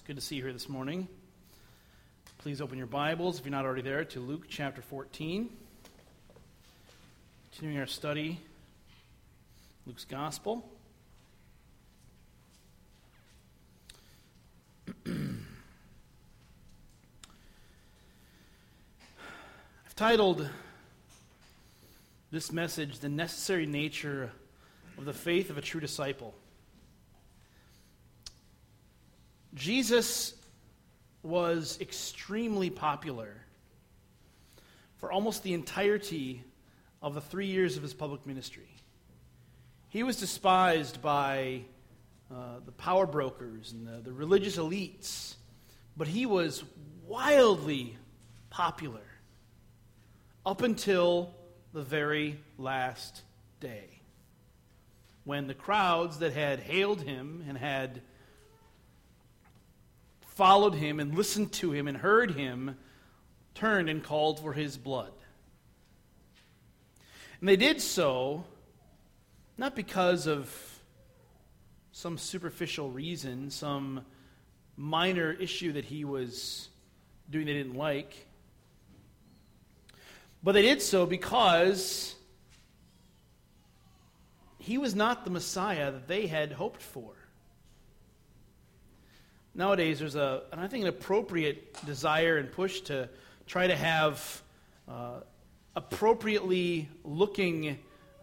Good to see you here this morning. Please open your Bibles, if you're not already there, to Luke chapter 14. Continuing our study, Luke's Gospel. I've titled this message, "The Necessary Nature of the Faith of a True Disciple." Jesus was extremely popular for almost the entirety of the 3 years of his public ministry. He was despised by the power brokers and the religious elites, but he was wildly popular up until the very last day, when the crowds that had hailed him and had followed him and listened to him and heard him turned and called for his blood. And they did so not because of some superficial reason, some minor issue that he was doing they didn't like, but they did so because he was not the Messiah that they had hoped for. Nowadays, there's an appropriate desire and push to try to have appropriately looking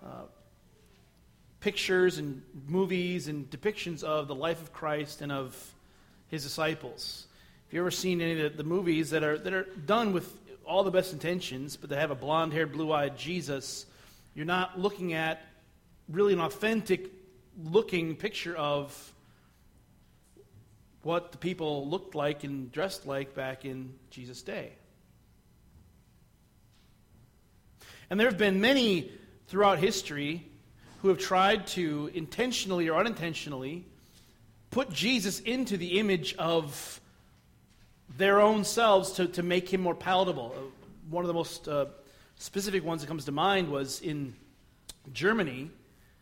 pictures and movies and depictions of the life of Christ and of his disciples. If you've ever seen any of the movies that are done with all the best intentions, but they have a blonde-haired, blue-eyed Jesus, you're not looking at really an authentic-looking picture of what the people looked like and dressed like back in Jesus' day. And there have been many throughout history who have tried to intentionally or unintentionally put Jesus into the image of their own selves to make him more palatable. One of the most specific ones that comes to mind was in Germany.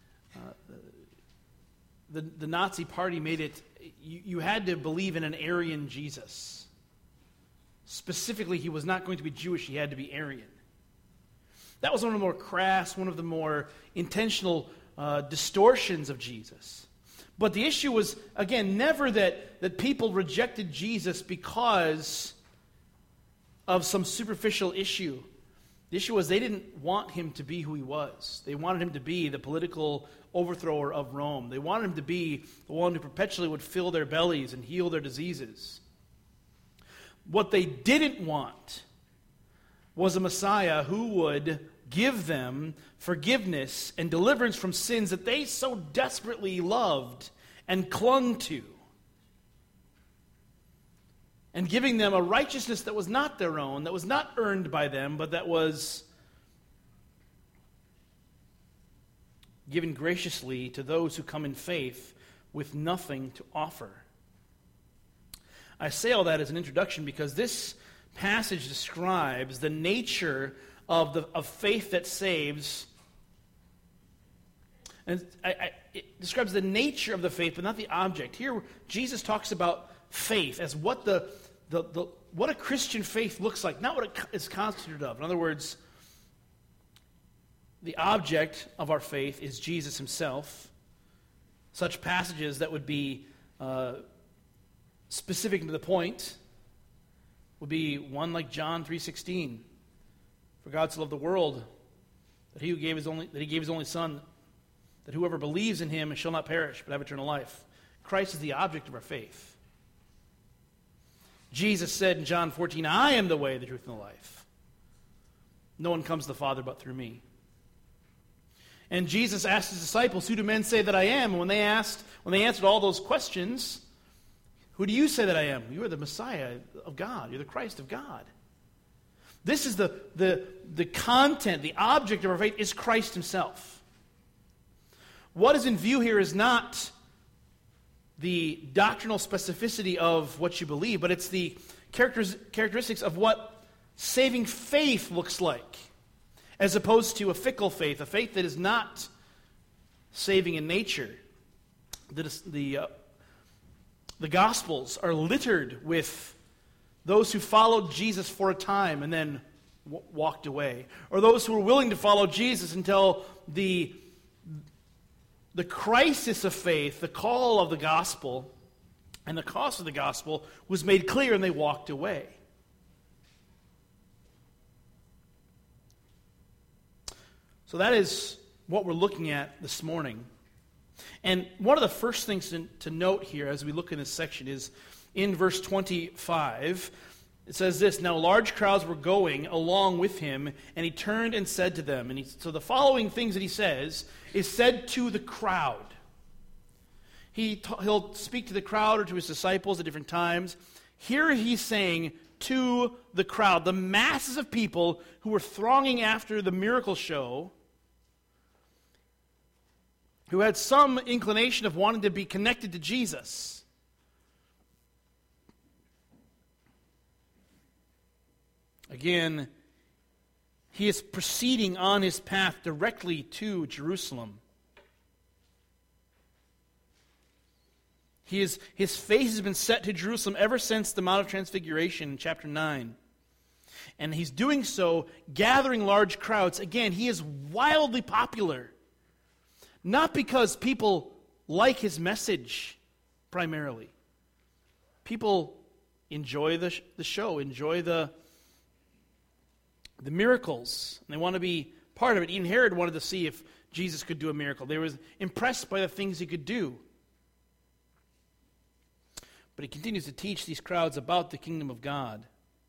The Nazi Party made it, you had to believe in an Aryan Jesus. Specifically, he was not going to be Jewish, he had to be Aryan. That was one of the more crass, one of the more intentional distortions of Jesus. But the issue was, again, never that people rejected Jesus because of some superficial issue. The issue was they didn't want him to be who he was. They wanted him to be the political overthrower of Rome. They wanted him to be the one who perpetually would fill their bellies and heal their diseases. What they didn't want was a Messiah who would give them forgiveness and deliverance from sins that they so desperately loved and clung to, and giving them a righteousness that was not their own, that was not earned by them, but that was given graciously to those who come in faith with nothing to offer. I say all that as an introduction because this passage describes the nature of faith that saves. And it describes the nature of the faith, but not the object. Here, Jesus talks about faith as what what a Christian faith looks like, not what it is constituted of. In other words, the object of our faith is Jesus himself. Such passages that would be specific to the point would be one like John 3:16. For God so loved the world that he gave his only Son, that whoever believes in him shall not perish but have eternal life. Christ is the object of our faith. Jesus said in John 14, I am the way, the truth, and the life. No one comes to the Father but through me. And Jesus asked his disciples, who do men say that I am? And when they answered all those questions, who do you say that I am? You are the Messiah of God. You're the Christ of God. This is the content, the object of our faith is Christ himself. What is in view here is not the doctrinal specificity of what you believe, but it's the characteristics of what saving faith looks like, as opposed to a fickle faith, a faith that is not saving in nature. The The Gospels are littered with those who followed Jesus for a time and then walked away, or those who were willing to follow Jesus until the crisis of faith, the call of the gospel, and the cost of the gospel was made clear and they walked away. So that is what we're looking at this morning. And one of the first things to note here as we look in this section is in verse 25. It says this, "Now large crowds were going along with him, and he turned and said to them." So the following things that he says is said to the crowd. He'll speak to the crowd or to his disciples at different times. Here he's saying to the crowd, the masses of people who were thronging after the miracle show, who had some inclination of wanting to be connected to Jesus. Again, he is proceeding on his path directly to Jerusalem. His face has been set to Jerusalem ever since the Mount of Transfiguration in chapter 9. And he's doing so, gathering large crowds. Again, he is wildly popular. Not because people like his message, primarily. People enjoy the show, enjoy the miracles, and they want to be part of it. Even Herod wanted to see if Jesus could do a miracle. They were impressed by the things he could do. But he continues to teach these crowds about the kingdom of God.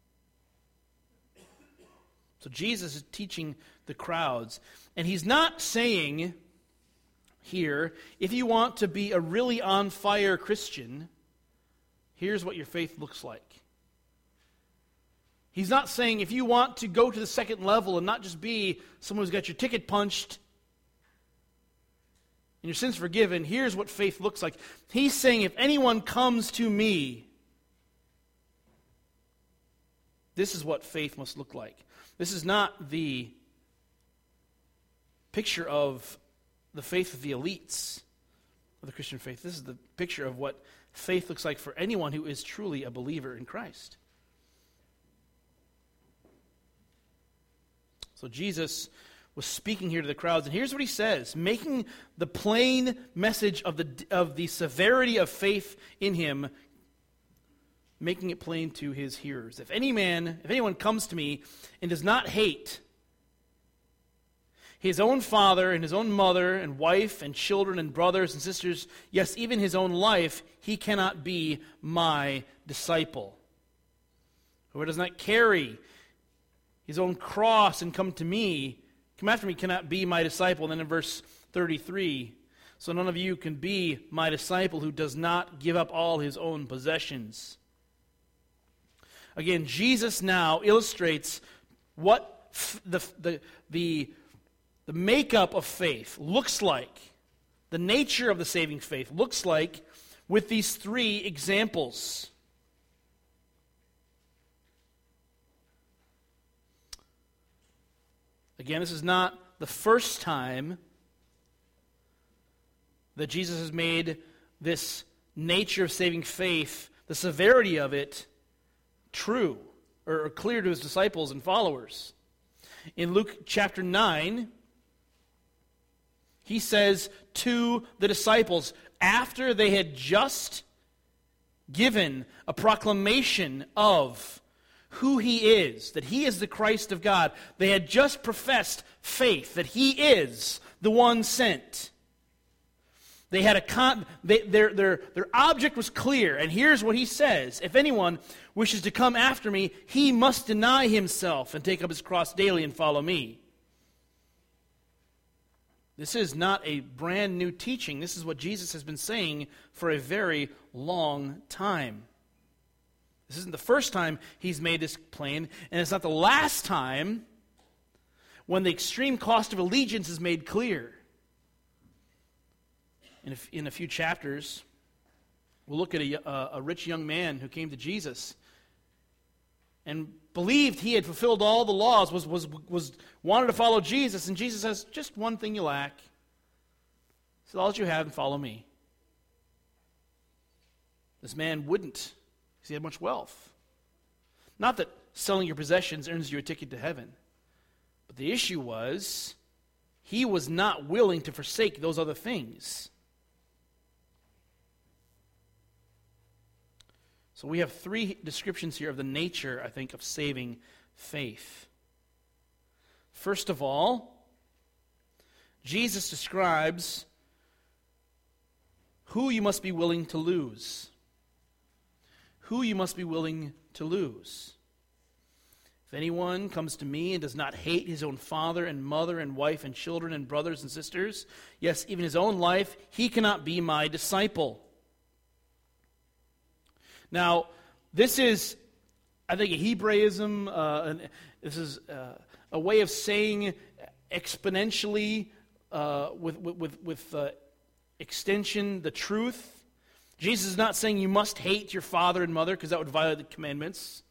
So Jesus is teaching the crowds. And he's not saying here, if you want to be a really on-fire Christian, here's what your faith looks like. He's not saying if you want to go to the second level and not just be someone who's got your ticket punched and your sins forgiven, here's what faith looks like. He's saying if anyone comes to me, this is what faith must look like. This is not the picture of the faith of the elites of the Christian faith. This is the picture of what faith looks like for anyone who is truly a believer in Christ. So Jesus was speaking here to the crowds, and here's what he says, making the plain message of the severity of faith in him, making it plain to his hearers. If anyone comes to me and does not hate his own father and his own mother and wife and children and brothers and sisters, yes, even his own life, he cannot be my disciple. Whoever does not carry his own cross and come after me, cannot be my disciple. And then in verse 33, so none of you can be my disciple who does not give up all his own possessions. Again, Jesus now illustrates what the makeup of faith looks like, the nature of the saving faith looks like with these three examples. Again, this is not the first time that Jesus has made this nature of saving faith, the severity of it, true or clear to his disciples and followers. In Luke chapter 9, he says to the disciples, after they had just given a proclamation of who he is, that he is the Christ of God. They had just professed faith, that he is the one sent. They had their object was clear, and here's what he says. If anyone wishes to come after me, he must deny himself and take up his cross daily and follow me. This is not a brand new teaching. This is what Jesus has been saying for a very long time. This isn't the first time he's made this plain, and it's not the last time when the extreme cost of allegiance is made clear. In a few chapters, we'll look at a rich young man who came to Jesus and believed he had fulfilled all the laws, wanted to follow Jesus, and Jesus says, just one thing you lack. He said, all that you have and follow me. This man wouldn't, because he had much wealth. Not that selling your possessions earns you a ticket to heaven, but the issue was he was not willing to forsake those other things. So we have three descriptions here of the nature, I think, of saving faith. First of all, Jesus describes who you must be willing to lose. Who you must be willing to lose. If anyone comes to me and does not hate his own father and mother and wife and children and brothers and sisters, yes, even his own life, he cannot be my disciple. Now, this is, I think, a Hebraism. This is a way of saying exponentially, with extension, the truth. Jesus is not saying you must hate your father and mother, because that would violate the commandments.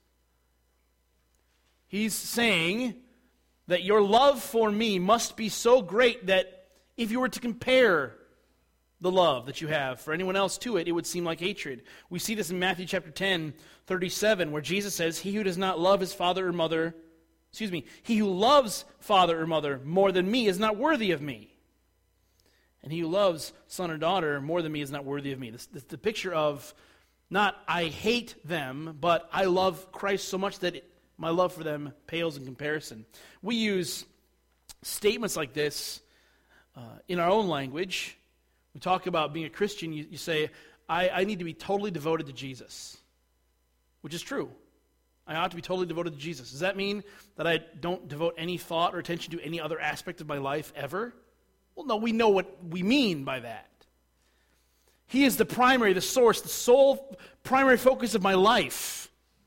He's saying that your love for me must be so great that if you were to compare the love that you have for anyone else to it, it would seem like hatred. We see this in Matthew chapter 10, 37, where Jesus says, he who does not love his father or mother, he who loves father or mother more than me is not worthy of me. And he who loves son or daughter more than me is not worthy of me. This the picture of not I hate them, but I love Christ so much that my love for them pales in comparison. We use statements like this in our own language. We talk about being a Christian. You say, I need to be totally devoted to Jesus, which is true. I ought to be totally devoted to Jesus. Does that mean that I don't devote any thought or attention to any other aspect of my life ever? Well, no, we know what we mean by that. He is the primary, the source, the sole primary focus of my life.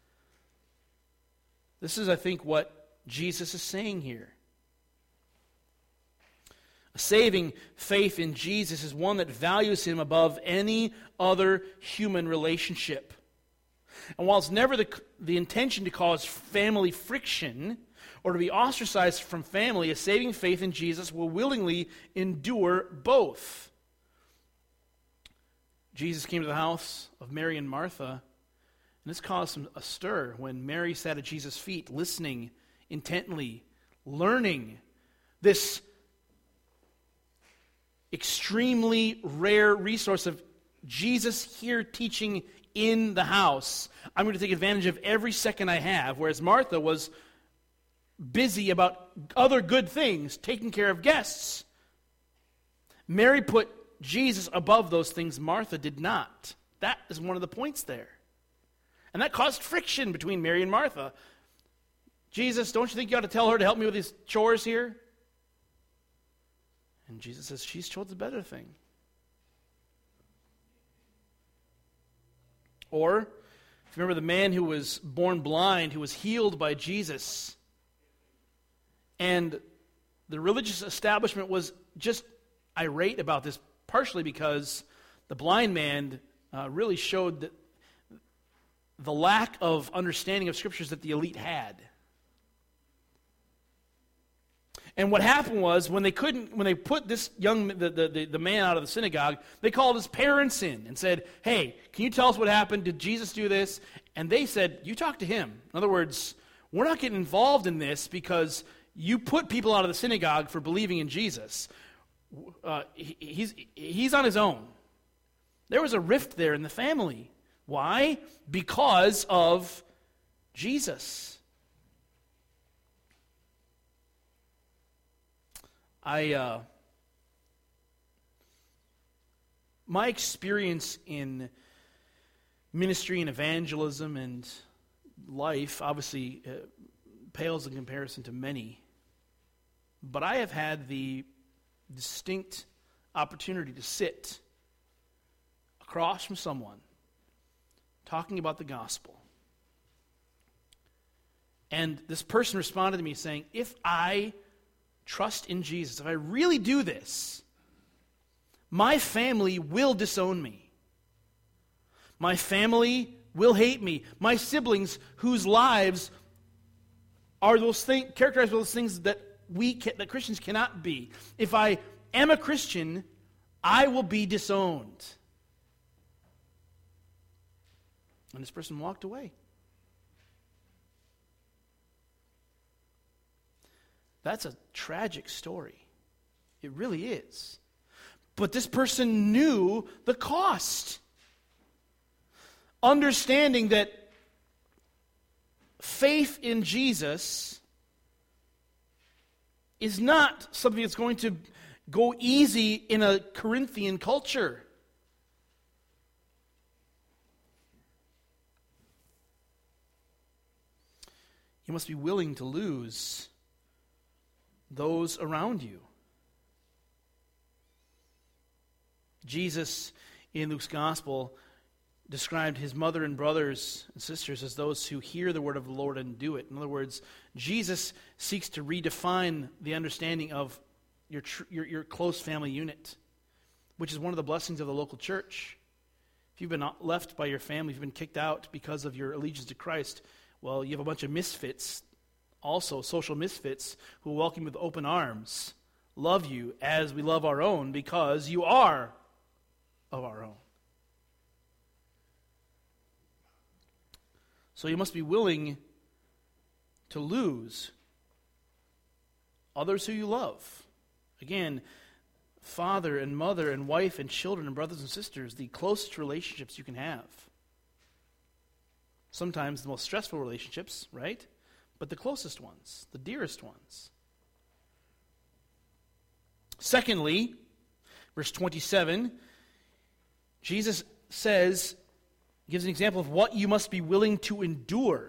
This is, I think, what Jesus is saying here. A saving faith in Jesus is one that values him above any other human relationship. And while it's never the intention to cause family friction or to be ostracized from family, a saving faith in Jesus will willingly endure both. Jesus came to the house of Mary and Martha, and this caused a stir when Mary sat at Jesus' feet, listening intently, learning this extremely rare resource of Jesus here teaching in the house. I'm going to take advantage of every second I have, whereas Martha was busy about other good things, taking care of guests. Mary put Jesus above those things. Martha did not. That is one of the points there. And that caused friction between Mary and Martha. Jesus, don't you think you ought to tell her to help me with these chores here? And Jesus says, she's chose the better thing. Or, if you remember the man who was born blind, who was healed by Jesus, and the religious establishment was just irate about this, partially because the blind man really showed that the lack of understanding of scriptures that the elite had. And what happened was, when they put this the man out of the synagogue, they called his parents in and said, hey, can you tell us what happened? Did Jesus do this? And they said, you talk to him. In other words, we're not getting involved in this because you put people out of the synagogue for believing in Jesus. He's on his own. There was a rift there in the family. Why? Because of Jesus. My experience in ministry and evangelism and life obviously pales in comparison to many. But I have had the distinct opportunity to sit across from someone talking about the gospel. And this person responded to me saying, if I trust in Jesus, if I really do this, my family will disown me. My family will hate me. My siblings, whose lives are those things, characterized by those things that that Christians cannot be. If I am a Christian, I will be disowned. And this person walked away. That's a tragic story. It really is. But this person knew the cost. Understanding that faith in Jesus is not something that's going to go easy in a Corinthian culture. You must be willing to lose those around you. Jesus, in Luke's gospel, described his mother and brothers and sisters as those who hear the word of the Lord and do it. In other words, Jesus seeks to redefine the understanding of your close family unit, which is one of the blessings of the local church. If you've been left by your family, if you've been kicked out because of your allegiance to Christ, well, you have a bunch of misfits, also social misfits, who will welcome you with open arms, love you as we love our own, because you are of our own. So you must be willing to lose others who you love. Again, father and mother and wife and children and brothers and sisters, the closest relationships you can have. Sometimes the most stressful relationships, right? But the closest ones, the dearest ones. Secondly, verse 27, Jesus gives an example of what you must be willing to endure.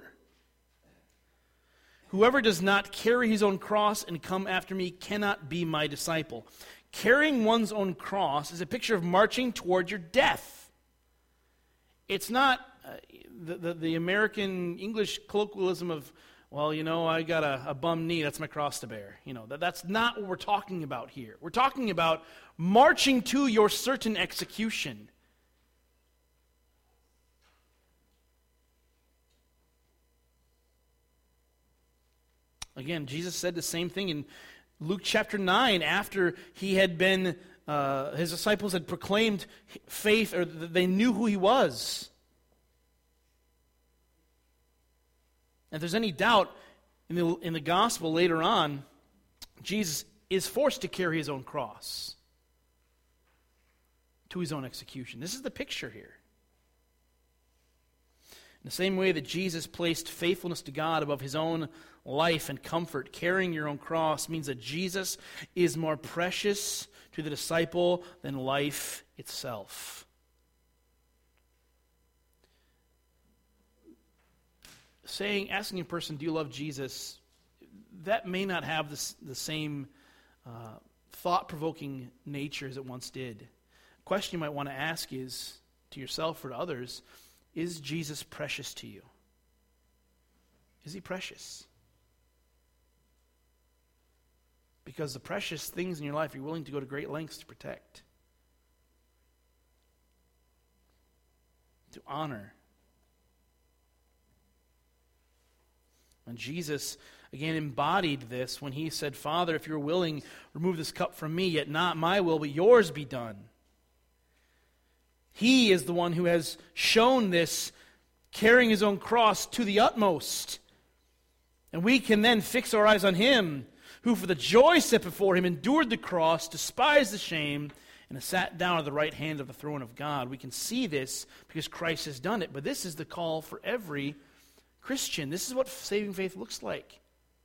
Whoever does not carry his own cross and come after me cannot be my disciple. Carrying one's own cross is a picture of marching toward your death. It's not the American English colloquialism of, well, I got a bum knee, that's my cross to bear. That's not what we're talking about here. We're talking about marching to your certain execution. Again, Jesus said the same thing in Luke chapter 9 after he had been, his disciples had proclaimed faith, or they knew who he was. And if there's any doubt in the gospel later on, Jesus is forced to carry his own cross to his own execution. This is the picture here. In the same way that Jesus placed faithfulness to God above his own life and comfort, carrying your own cross means that Jesus is more precious to the disciple than life itself. Asking a person, do you love Jesus, that may not have the same thought-provoking nature as it once did. A question you might want to ask is, to yourself or to others, is Jesus precious to you? Is he precious? Because the precious things in your life you're willing to go to great lengths to protect, to honor. And Jesus, again, embodied this when he said, Father, if you're willing, remove this cup from me, yet not my will, but yours be done. He is the one who has shown this, carrying his own cross to the utmost. And we can then fix our eyes on him, who for the joy set before him endured the cross, despised the shame, and has sat down at the right hand of the throne of God. We can see this because Christ has done it. But this is the call for every Christian. This is what saving faith looks like.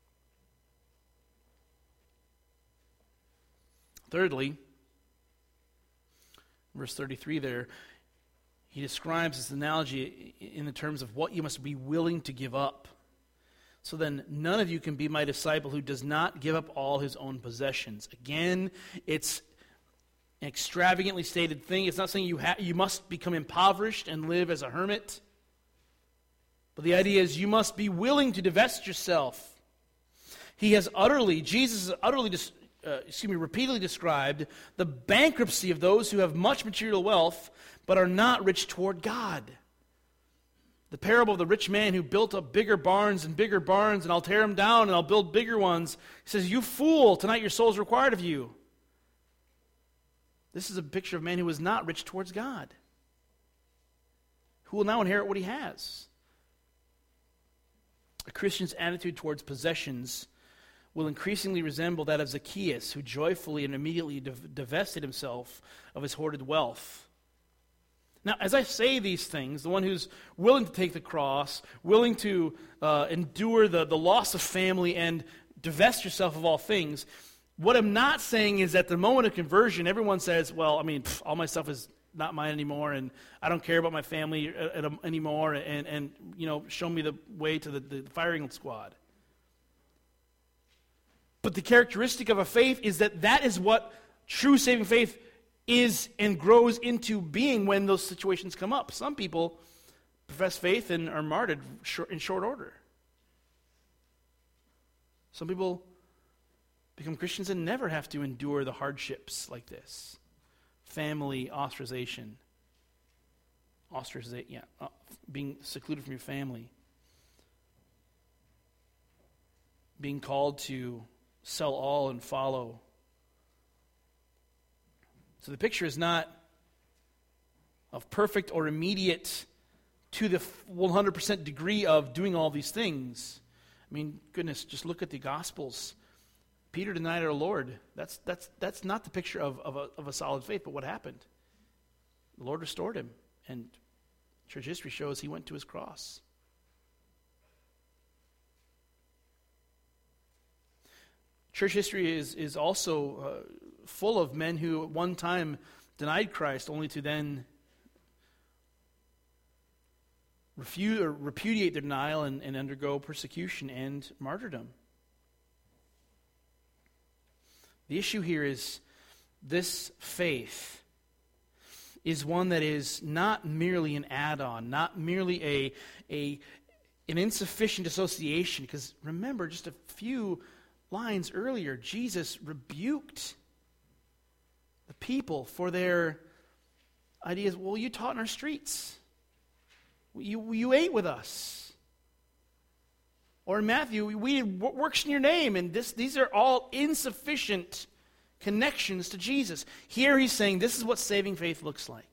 Thirdly, verse 33 there, he describes this analogy in the terms of what you must be willing to give up. So then none of you can be my disciple who does not give up all his own possessions. Again, it's an extravagantly stated thing. It's not saying you must become impoverished and live as a hermit. But the idea is you must be willing to divest yourself. Jesus has repeatedly described the bankruptcy of those who have much material wealth but are not rich toward God. The parable of the rich man who built up bigger barns, and I'll tear them down and I'll build bigger ones. He says, you fool, tonight your soul is required of you. This is a picture of a man who was not rich towards God, who will now inherit what he has. A Christian's attitude towards possessions will increasingly resemble that of Zacchaeus, who joyfully and immediately divested himself of his hoarded wealth. Now, as I say these things, the one who's willing to take the cross, willing to endure the loss of family and divest yourself of all things, what I'm not saying is at the moment of conversion, everyone says, well, I mean, all my stuff is not mine anymore, and I don't care about my family anymore, and show me the way to the firing squad. But the characteristic of a faith is that is what true saving faith is and grows into being when those situations come up. Some people profess faith and are martyred in short order. Some people become Christians and never have to endure the hardships like this. Family ostracization. Being secluded from your family. Being called to sell all and follow. So the picture is not of perfect or immediate to the 100% degree of doing all these things. I mean, goodness, just look at the Gospels. Peter denied our Lord. That's not the picture of a solid faith, but what happened? The Lord restored him, and church history shows he went to his cross. Church history is also full of men who at one time denied Christ, only to then refute or repudiate their denial and undergo persecution and martyrdom. The issue here is this faith is one that is not merely an add-on, not merely an insufficient association. Because remember, just a few lines earlier, Jesus rebuked the people for their ideas. Well, you taught in our streets. You ate with us. Or in Matthew, we did works in your name, and these are all insufficient connections to Jesus. Here he's saying this is what saving faith looks like.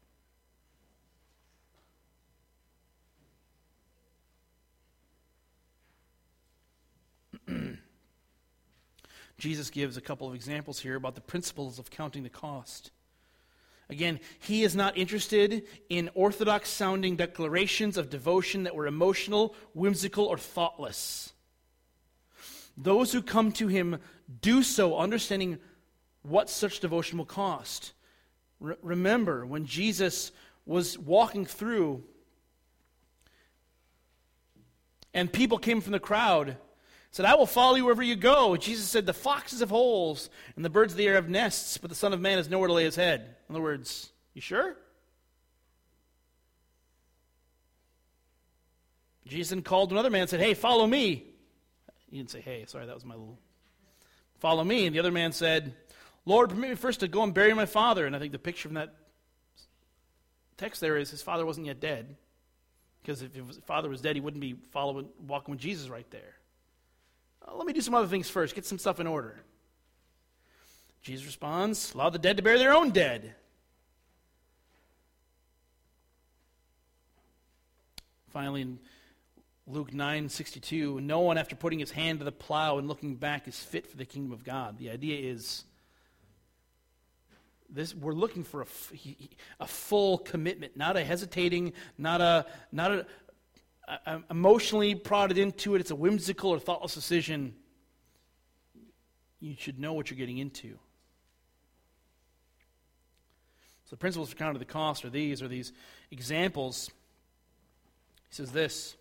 Jesus gives a couple of examples here about the principles of counting the cost. Again, he is not interested in orthodox-sounding declarations of devotion that were emotional, whimsical, or thoughtless. Those who come to him do so understanding what such devotion will cost. Remember, when Jesus was walking through and people came from the crowd, said, I will follow you wherever you go. Jesus said, the foxes have holes and the birds of the air have nests, but the Son of Man has nowhere to lay his head. In other words, you sure? Jesus then called to another man and said, hey, follow me. He didn't say, hey, sorry, that was my little... Follow me. And the other man said, Lord, permit me first to go and bury my father. And I think the picture from that text there is his father wasn't yet dead. Because if his father was dead, he wouldn't be walking with Jesus right there. Let me do some other things first. Get some stuff in order. Jesus responds, allow the dead to bury their own dead. Finally, in Luke 9:62, no one after putting his hand to the plow and looking back is fit for the kingdom of God. The idea is this: we're looking for a full commitment, not a hesitating, not a emotionally prodded into it. It's a whimsical or thoughtless decision. You should know what you're getting into. So the principles for counting the cost are these examples. He says this: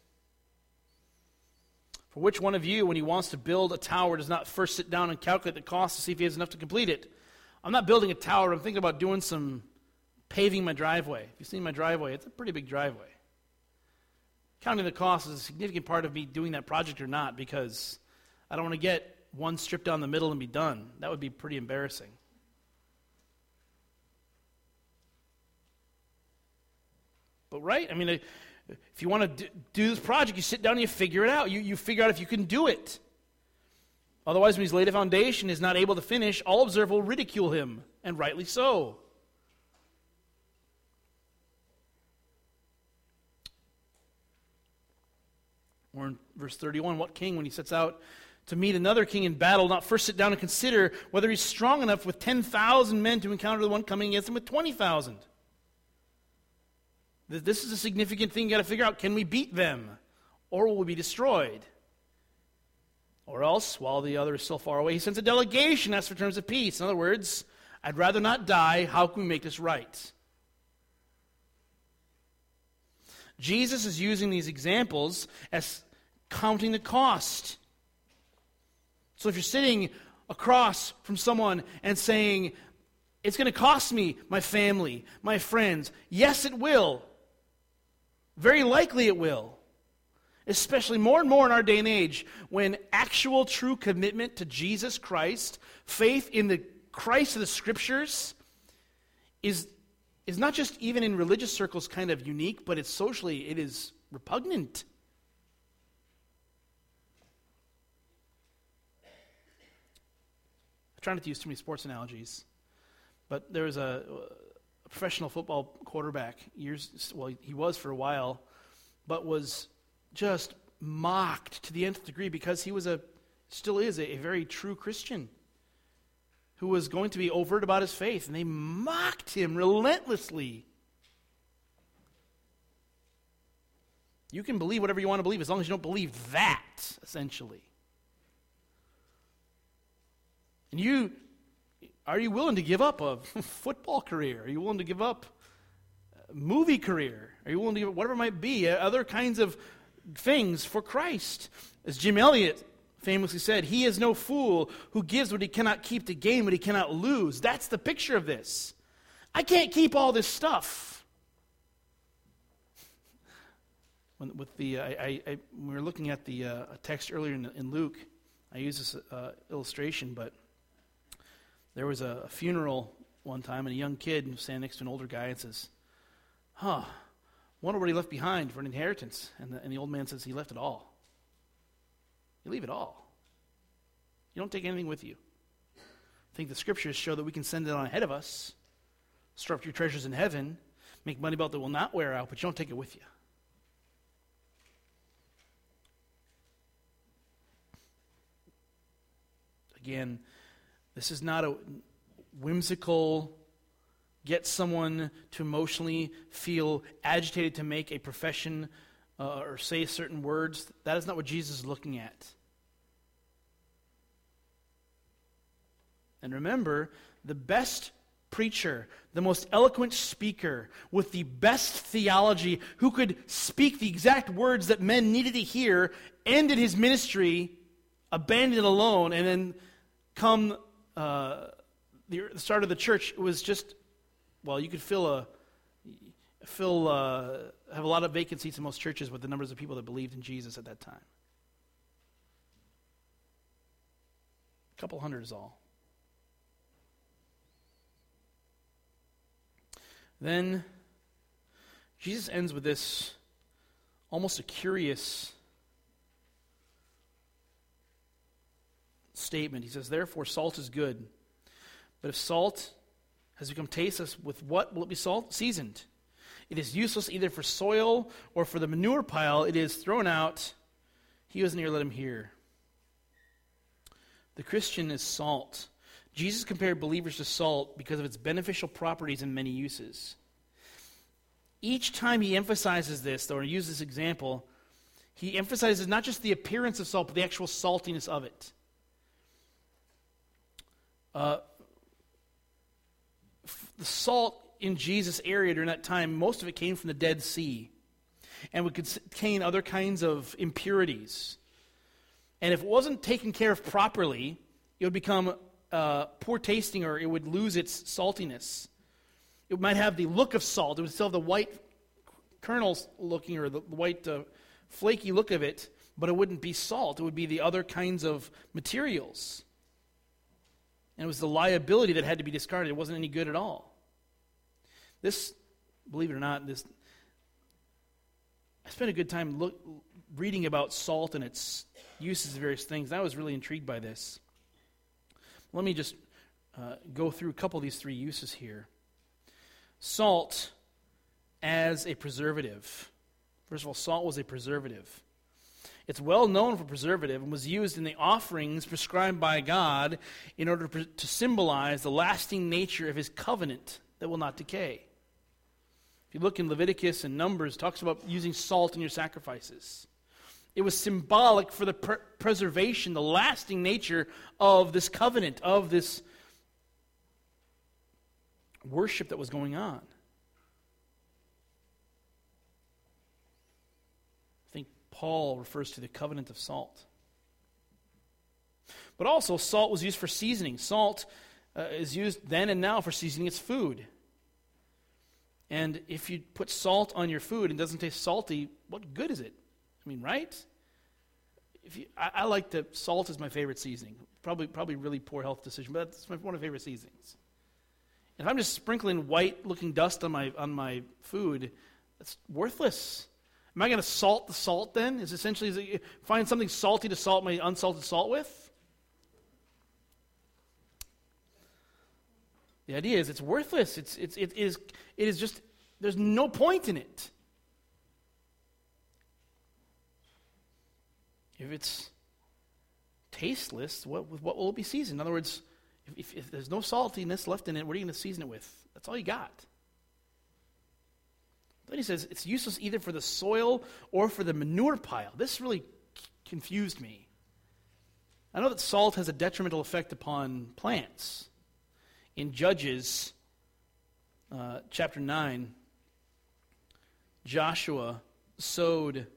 for which one of you, when he wants to build a tower, does not first sit down and calculate the cost to see if he has enough to complete it? I'm not building a tower. I'm thinking about doing some paving my driveway. If you've seen my driveway, it's a pretty big driveway. Counting the cost is a significant part of me doing that project or not, because I don't want to get one strip down the middle and be done. That would be pretty embarrassing. But right? I mean, if you want to do this project, you sit down and you figure it out. You figure out if you can do it. Otherwise, when he's laid a foundation, is not able to finish, all observe will ridicule him, and rightly so. Or in verse 31, what king, when he sets out to meet another king in battle, not first sit down and consider whether he's strong enough with 10,000 men to encounter the one coming against him with 20,000? This is a significant thing you got to figure out. Can we beat them? Or will we be destroyed? Or else, while the other is still far away, he sends a delegation, asks for terms of peace. In other words, I'd rather not die. How can we make this right? Jesus is using these examples as counting the cost. So if you're sitting across from someone and saying, it's going to cost me my family, my friends, yes, it will. Very likely it will. Especially more and more in our day and age, when actual true commitment to Jesus Christ, faith in the Christ of the Scriptures, is not just even in religious circles kind of unique, but socially it is repugnant. I try not to use too many sports analogies, but there was a professional football quarterback he was for a while, but was just mocked to the nth degree because he was still is a very true Christian who was going to be overt about his faith, and they mocked him relentlessly. You can believe whatever you want to believe as long as you don't believe that, essentially. And are you willing to give up a football career? Are you willing to give up a movie career? Are you willing to give up whatever it might be, other kinds of things for Christ? As Jim Elliot famously said, he is no fool who gives what he cannot keep to gain what he cannot lose. That's the picture of this. I can't keep all this stuff. When we were looking at the text earlier in Luke, I used this illustration, but there was a funeral one time, and a young kid was standing next to an older guy and says, wonder what he left behind for an inheritance. And the old man says, he left it all. You leave it all. You don't take anything with you. I think the Scriptures show that we can send it on ahead of us, store up your treasures in heaven, make money belt that will not wear out, but you don't take it with you. Again, this is not a whimsical, get someone to emotionally feel agitated to make a profession or say certain words. That is not what Jesus is looking at. And remember, the best preacher, the most eloquent speaker, with the best theology, who could speak the exact words that men needed to hear, ended his ministry, abandoned it alone, and then come the start of the church, it was just, well, you could have a lot of vacant seats in most churches with the numbers of people that believed in Jesus at that time. A couple hundred is all. Then Jesus ends with this almost a curious statement. He says, therefore salt is good, but if salt has become tasteless, with what will it be seasoned? It is useless either for soil or for the manure pile. It is thrown out. He who has an ear, let him hear. The Christian is salt. Jesus compared believers to salt because of its beneficial properties and many uses. Each time he emphasizes this, or uses this example, he emphasizes not just the appearance of salt, but the actual saltiness of it. The salt in Jesus' area during that time, most of it came from the Dead Sea and would contain other kinds of impurities. And if it wasn't taken care of properly, it would become poor tasting, or it would lose its saltiness. It might have the look of salt. It would still have the white kernels looking, or the white flaky look of it, but it wouldn't be salt. It would be the other kinds of materials. And it was the liability that had to be discarded. It wasn't any good at all. This, believe it or not, I spent a good time reading about salt and its uses of various things. I was really intrigued by this. Let me just go through a couple of these three uses here. Salt as a preservative. First of all, salt was a preservative. It's well known for preservative and was used in the offerings prescribed by God in order to symbolize the lasting nature of his covenant that will not decay. If you look in Leviticus and Numbers, it talks about using salt in your sacrifices. It was symbolic for the preservation, the lasting nature of this covenant, of this worship that was going on. I think Paul refers to the covenant of salt. But also, salt was used for seasoning. Salt is used then and now for seasoning its food. And if you put salt on your food and it doesn't taste salty, what good is it? I mean, right? I like salt is my favorite seasoning. Probably really poor health decision, but that's one of my favorite seasonings. And if I'm just sprinkling white-looking dust on my food, that's worthless. Am I going to salt the salt then? Is find something salty to salt my unsalted salt with? The idea is it's worthless. It is just, there's no point in it. If it's tasteless, what will it be seasoned? In other words, if there's no saltiness left in it, what are you going to season it with? That's all you got. Then he says it's useless either for the soil or for the manure pile. This really confused me. I know that salt has a detrimental effect upon plants. In Judges chapter 9, Joshua sowed,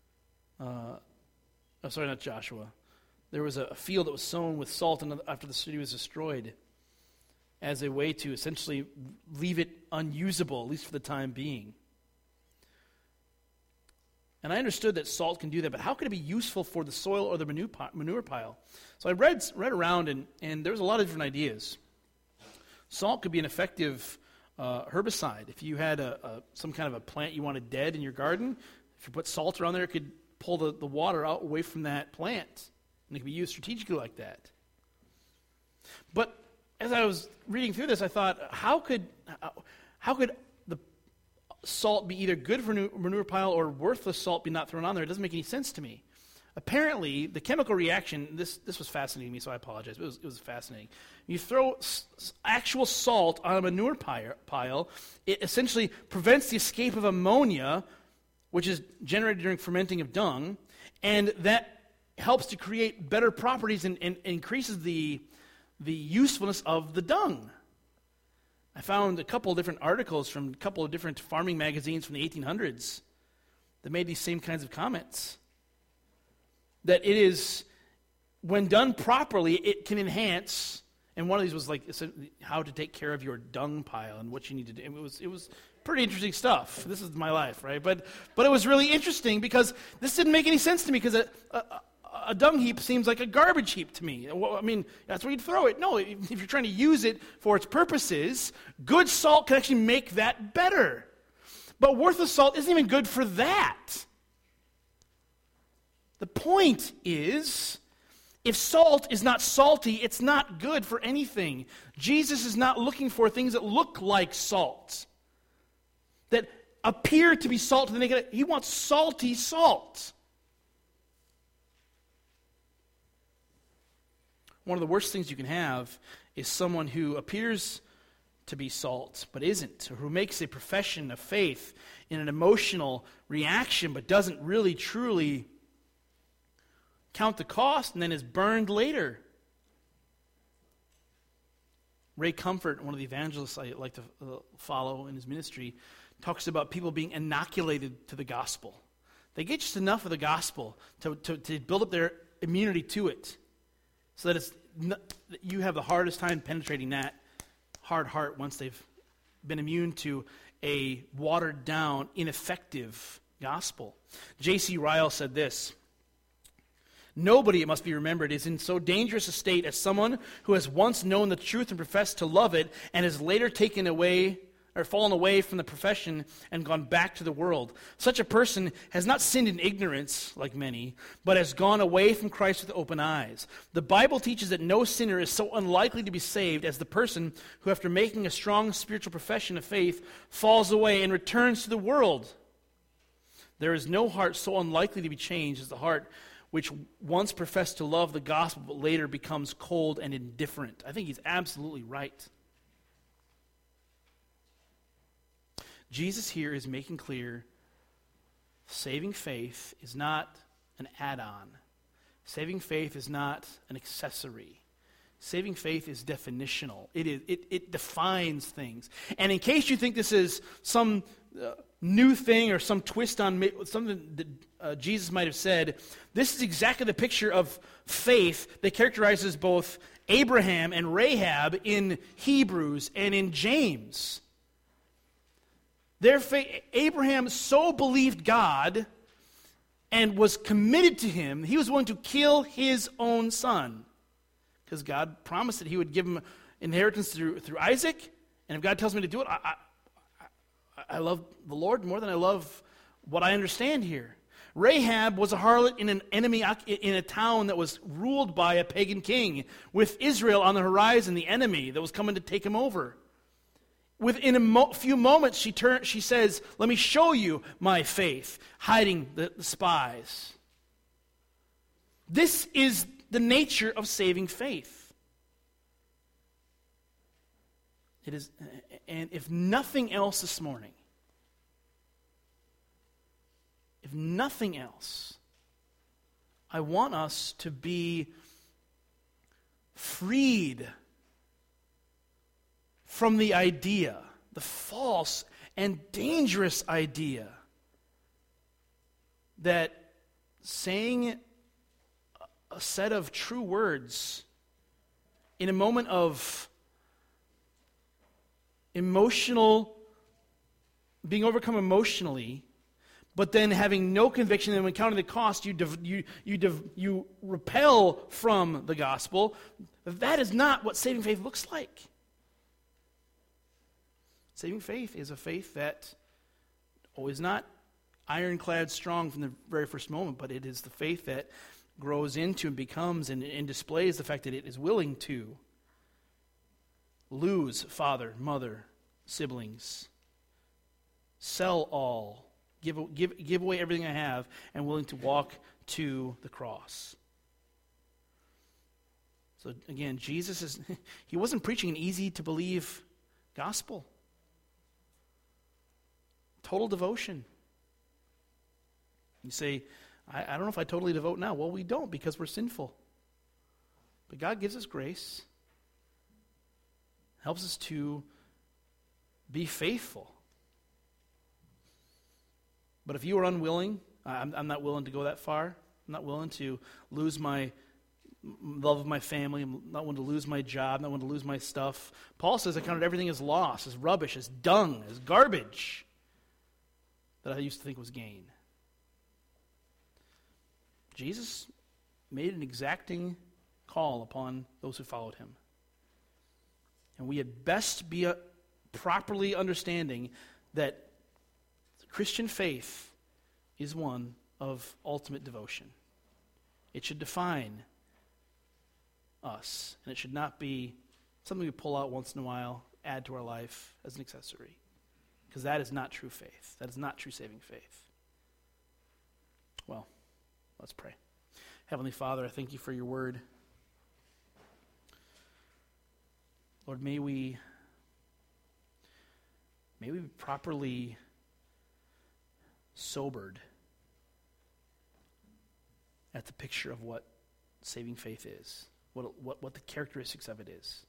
not Joshua. There was a field that was sown with salt after the city was destroyed as a way to essentially leave it unusable, at least for the time being. And I understood that salt can do that, but how could it be useful for the soil or the manure pile? So I read around, and there was a lot of different ideas. Salt could be an effective herbicide. If you had some kind of a plant you wanted dead in your garden, if you put salt around there, it could pull the water out away from that plant. And it can be used strategically like that. But as I was reading through this, I thought, how could the salt be either good for manure pile or worthless salt be not thrown on there? It doesn't make any sense to me. Apparently, the chemical reaction, this was fascinating to me, so I apologize, but it was fascinating. You throw actual salt on a manure pile, it essentially prevents the escape of ammonia, which is generated during fermenting of dung, and that helps to create better properties and increases the usefulness of the dung. I found a couple of different articles from a couple of different farming magazines from the 1800s that made these same kinds of comments. That it is, when done properly, it can enhance, and one of these was like how to take care of your dung pile and what you need to do. It was pretty interesting stuff. This is my life, right? But it was really interesting because this didn't make any sense to me because a dung heap seems like a garbage heap to me. I mean, that's where you'd throw it. No, if you're trying to use it for its purposes, good salt can actually make that better. But worthless salt isn't even good for that. The point is, if salt is not salty, it's not good for anything. Jesus is not looking for things that look like salt, that appear to be salt to the naked eye. He wants salty salt. One of the worst things you can have is someone who appears to be salt but isn't, or who makes a profession of faith in an emotional reaction but doesn't really truly count the cost and then is burned later. Ray Comfort, one of the evangelists I like to follow in his ministry, talks about people being inoculated to the gospel. They get just enough of the gospel to build up their immunity to it, so that you have the hardest time penetrating that hard heart once they've been immune to a watered-down, ineffective gospel. J.C. Ryle said this: "Nobody, it must be remembered, is in so dangerous a state as someone who has once known the truth and professed to love it, and has later taken away or fallen away from the profession and gone back to the world. Such a person has not sinned in ignorance, like many, but has gone away from Christ with open eyes. The Bible teaches that no sinner is so unlikely to be saved as the person who, after making a strong spiritual profession of faith, falls away and returns to the world. There is no heart so unlikely to be changed as the heart which once professed to love the gospel but later becomes cold and indifferent. I think he's absolutely right. Jesus here is making clear saving faith is not an add-on. Saving faith is not an accessory. Saving faith is definitional. It defines things. And in case you think this is some new thing or some twist on something that Jesus might have said, this is exactly the picture of faith that characterizes both Abraham and Rahab in Hebrews and in James. Their faith, Abraham so believed God and was committed to him, he was willing to kill his own son. Because God promised that he would give him inheritance through Isaac. And if God tells me to do it, I love the Lord more than I love what I understand here. Rahab was a harlot in an enemy in a town that was ruled by a pagan king, with Israel on the horizon, the enemy that was coming to take him over. Within a few moments, she says, "Let me show you my faith," hiding the spies. This is the nature of saving faith. It is, and if nothing else this morning, if nothing else, I want us to be freed from the idea, the false and dangerous idea, that saying a set of true words in a moment of being overcome emotionally, but then having no conviction, and when counting the cost, you repel from the gospel. That is not what saving faith looks like. Saving faith is a faith that is not ironclad strong from the very first moment, but it is the faith that grows into and becomes and displays the fact that it is willing to lose father, mother, siblings, sell all, give away everything I have, and willing to walk to the cross. So again, he wasn't preaching an easy-to-believe gospel. Total devotion. You say, I don't know if I totally devote now. Well, we don't, because we're sinful. But God gives us grace, helps us to be faithful. But if you are unwilling, I'm not willing to go that far. I'm not willing to lose my love of my family. I'm not willing to lose my job. I'm not willing to lose my stuff. Paul says I counted everything as loss, as rubbish, as dung, as garbage that I used to think was gain. Jesus made an exacting call upon those who followed him. And we had best be properly understanding that Christian faith is one of ultimate devotion. It should define us, and it should not be something we pull out once in a while, add to our life as an accessory. Because that is not true faith. That is not true saving faith. Well, let's pray. Heavenly Father, I thank you for your word. Lord, may we be properly sobered at the picture of what saving faith is, what the characteristics of it is.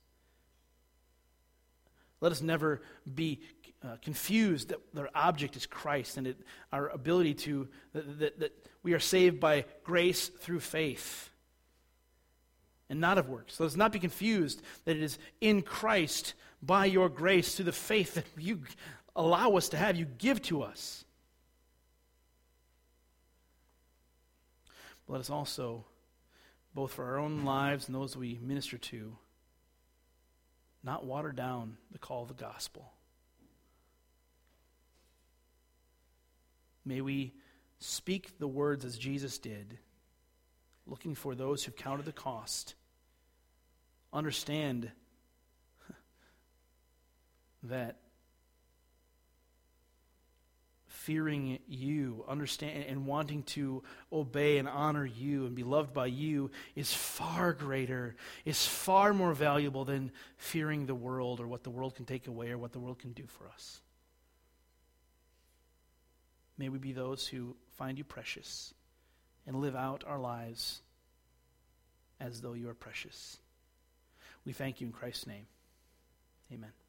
Let us never be confused that their object is Christ, and our ability to, that we are saved by grace through faith and not of works. So let us not be confused that it is in Christ by your grace through the faith that you allow us to have, you give to us. But let us also, both for our own lives and those we minister to, not water down the call of the gospel. May we speak the words as Jesus did, looking for those who've counted the cost. Understand that fearing you, understand and wanting to obey and honor you and be loved by you is far greater, is far more valuable than fearing the world or what the world can take away or what the world can do for us. May we be those who find you precious and live out our lives as though you are precious. We thank you in Christ's name. Amen.